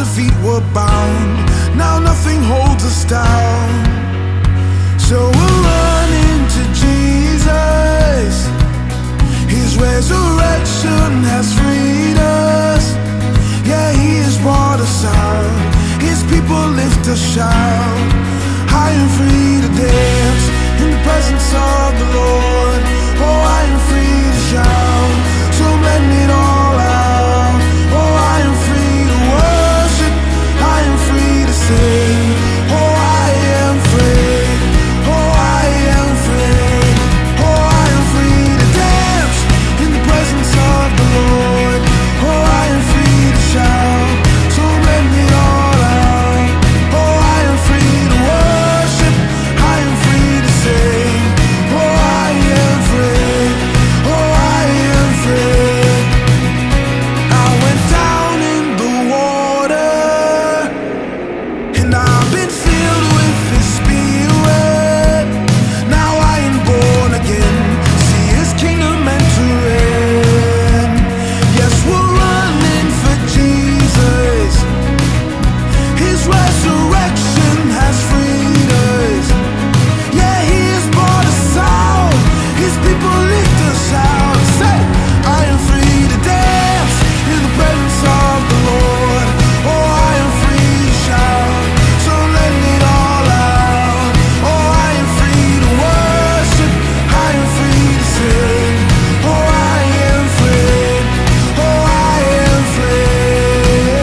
of feet were bound. Now nothing holds us down. So we're running to Jesus. His resurrection has freed us. Yeah, He has brought us out. His people lift a shout. I am free to dance in the presence of the Lord. Oh, I am free to shout. So I'm letting it all out. Oh, I am free to worship. I am free to sing. Oh, I am free. Oh, I am free. Oh, I am free to dance in the presence of the Lord. Oh, I am free to shout. So I'm letting it all out. Oh, I am free to worship. I am free to sing. Oh, I am free. Oh, I am free. I went down in the water, and I've been filled with His Spirit. Now I am born again. See His kingdom entering. Yes, we're running for Jesus. His resurrection has freed us. Yeah, He has brought us out. His people lift us out. Say, I am free to dance in the presence of the Lord. Oh, I am free to shout. So letting it all out. Oh, I am free to worship. I am free to sing. Oh, I am free. Oh, I am free.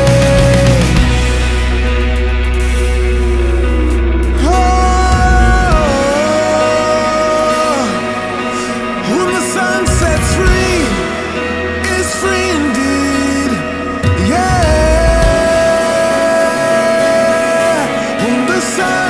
Oh, when the sun sets free, it's free indeed. Yeah, when the sun